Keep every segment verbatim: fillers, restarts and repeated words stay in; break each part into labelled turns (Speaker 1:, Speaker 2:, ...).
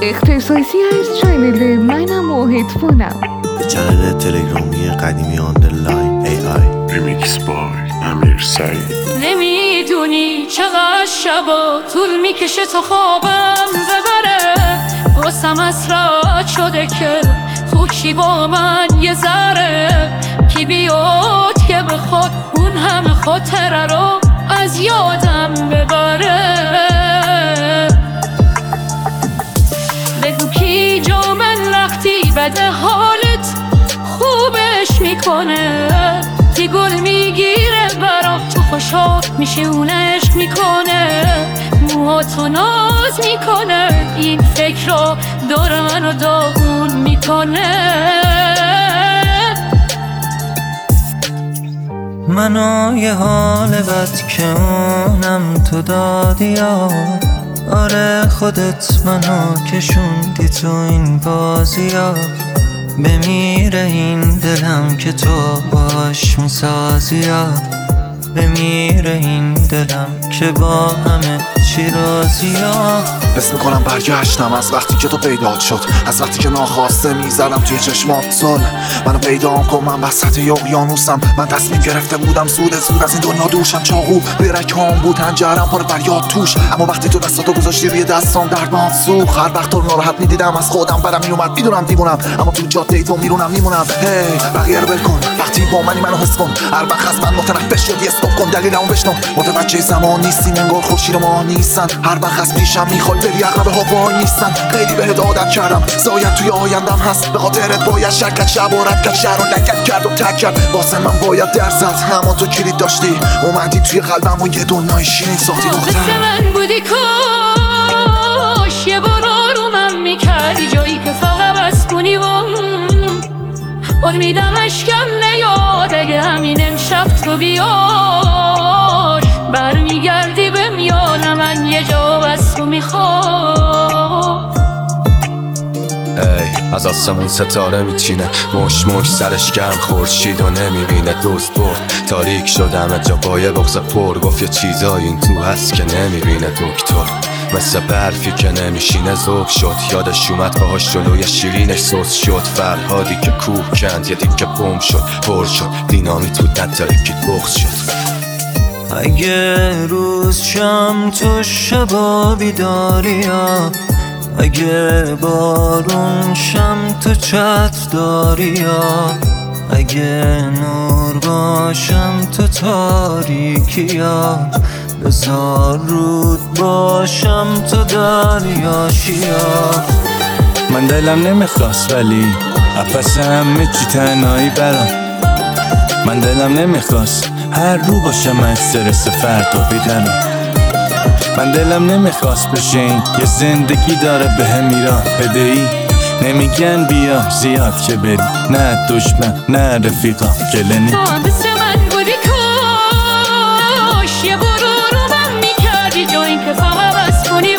Speaker 1: اختصاصی از چنل منم و هدفونم.
Speaker 2: چنل تلگرامی قدیمی آندرلاین ای آی.
Speaker 3: ریمیکس بای امیر سعید.
Speaker 4: نمیدونی چقدر شبا طول میکشه تا خوابم ببره، واسم اسرات شده که خوشی با من یه ذره، کی بیاد که بخواد اون همه خاطره رو از یادم ببره. بگو کی جا من وقتی بده حالت خوبش میکنه، کی گل میگیره برا تو خوشحال میشه اون عشق میکنه، موهاتو ناز میکنه این فکر رو دور منو داغون میکنه.
Speaker 5: منو یه حال بد که اونم تو دادی یا آره خودت منو کشوندی تو این بازی ها، بمیره این دلم که تو باش میسازی ها، بمیره این دلم که با همه چی راضی ها.
Speaker 6: حس میکنم برگشتم از وقتی که تو پیدا شد، از وقتی که ناخواسته میزدم توی چشمات سال. منو پیدا کن من وسط اقیانوسم، من تصمیم گرفته بودم زود زود از این دنیا دوشم، چاقو برکام بود هنجرم پر فریاد توش، اما وقتی تو دستاتو گذاشتی روی دستام دردم سوخت. هر وقت تو رو ناراحت میدیدم از خودم برم میومد، میدونم دیوونم اما تو جاده تو میرونم میمونم. هی بقیه رو ول کن وقتی با منی منو حس کن، هر وقت از من متنفس شدی استاپ کن دلیلمو بشنو. متوجه زمان نیستین انگار خورشید ما نیستن، هر وقت از پیشم میخوای بری اغلب ها وای نیستن. خیلی بهت عادت کردم زاید توی آیندم هست، به خاطرت باید شرکت شبارت کرد شهر رو لگت کرد و تک کرد، واسه من باید درس از اما تو کلید داشتی اومدی توی قلبم و یه دنیای شیرین ساختی دختر.
Speaker 4: مثل من بودی کاش یه بار آرومم میکردی جایی که فقط بس کنی و امیدم اشکم نیاد اگه همین امشب تو بیاد، برمیگردی به میان من یه جا بس تو میخواد.
Speaker 7: ای از آسمون ستاره میچینه مش مش سرش گرم خورشید و نمیبینه، دوست برد تاریک شدم جا پای بغض پر، گفت یه چیزایی این تو هست که نمیبینه دکتر، مثل برفی که نمیشینه ذوب شد، یادش اومد پاهاش جلوی شیرینش سوس شد، فرهادی که کوه کند یه دیگه بمب شد پر شد، دینامیت بود نترکید بغض شد.
Speaker 5: اگه روز شم تو شبا بیداری ها، اگه بارون شم تو چتر داری ها، اگه نور باشم تو تاریکی ها، بذار رود باشم تو دریاشی ها.
Speaker 8: من دلم نمیخواست ولی اپس همه چی تنهایی برام، من دلم نمیخواست هر رو باشم استرس فردا بیدنم، من دلم نمیخواست بشه این یه زندگی داره به هم ایران بدهی، نمیگن بیا زیاد که بری نه دشمن نه رفیقا گلنی.
Speaker 4: تو هم مثل من بودی کاش یه بار آرومم میکردی جایی که فقط بس کنی و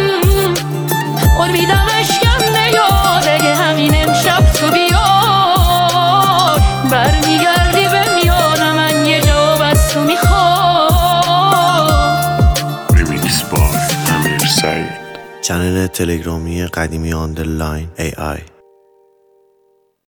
Speaker 4: امیدم اشکم نیاد اگه همین امشب تو بیاد، برمیگردی به میان من یه جا بس تو میخواد.
Speaker 3: ریمیکس بای امیر سعید.
Speaker 2: چنل تلگرامی قدیمی آندرلاین ای آی.